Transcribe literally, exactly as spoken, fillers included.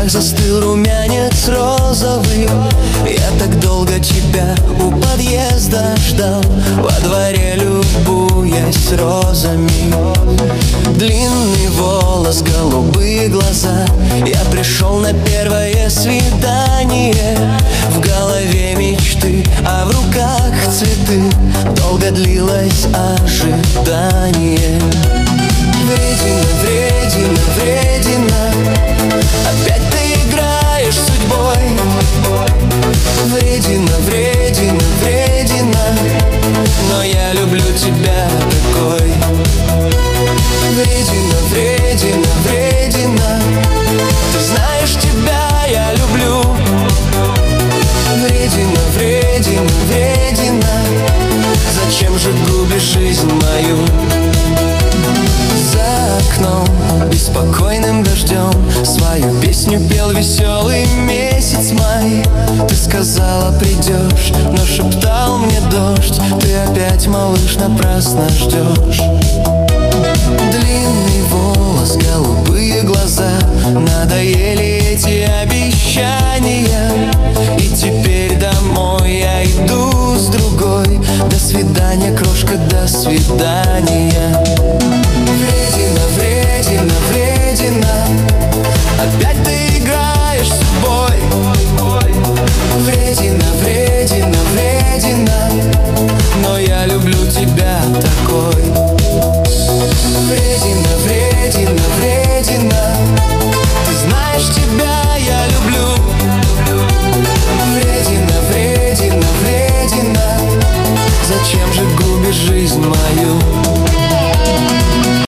щеках застыл румянец розовый. Я так долго тебя у подъезда ждал, во дворе любуясь розами. Длинный волос, голубые глаза. Я пришел на первое свидание. В голове мечты, а в руках цветы. Долго длилось ожидание. Вредина, вредина, вредина, опять ты играешь судьбой. Вредина, вредина, вредина, но я люблю тебя такой. Вредина, вредина, вредина, ты знаешь, тебя я люблю. Вредина, вредина, вредина, зачем же губишь жизнь мою? За окном беспокойным дождем свою песню пел веселый месяц май. Ты сказала, придешь, но шептал мне дождь. Ты опять, малыш, напрасно ждешь. Длинный волос, голубые глаза. Надоели эти обещания, и теперь домой я иду с другой. До свидания, крошка, до свидания.